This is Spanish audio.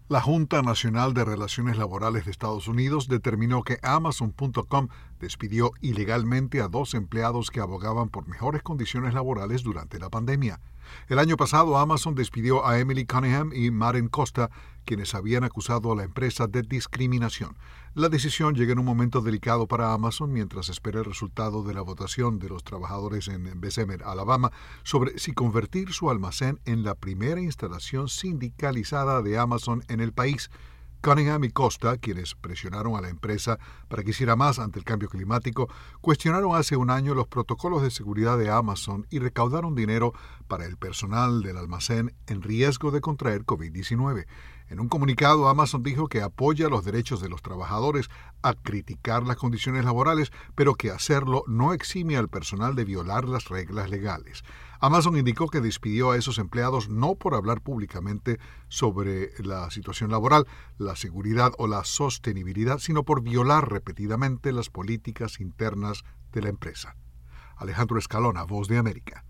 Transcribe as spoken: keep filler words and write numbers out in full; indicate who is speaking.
Speaker 1: La Junta Nacional de Relaciones Laborales de Estados Unidos determinó que Amazon punto com despidió ilegalmente a dos empleados que abogaban por mejores condiciones laborales durante la pandemia. El año pasado, Amazon despidió a Emily Cunningham y Maren Costa, quienes habían acusado a la empresa de discriminación. La decisión llega en un momento delicado para Amazon mientras espera el resultado de la votación de los trabajadores en Bessemer, Alabama, sobre si convertir su almacén en la primera instalación sindicalizada de Amazon en el país. Cunningham y Costa, quienes presionaron a la empresa para que hiciera más ante el cambio climático, cuestionaron hace un año los protocolos de seguridad de Amazon y recaudaron dinero para el personal del almacén en riesgo de contraer COVID diecinueve. En un comunicado, Amazon dijo que apoya los derechos de los trabajadores a criticar las condiciones laborales, pero que hacerlo no exime al personal de violar las reglas legales. Amazon indicó que despidió a esos empleados no por hablar públicamente sobre la situación laboral, la seguridad o la sostenibilidad, sino por violar repetidamente las políticas internas de la empresa. Alejandro Escalona, Voz de América.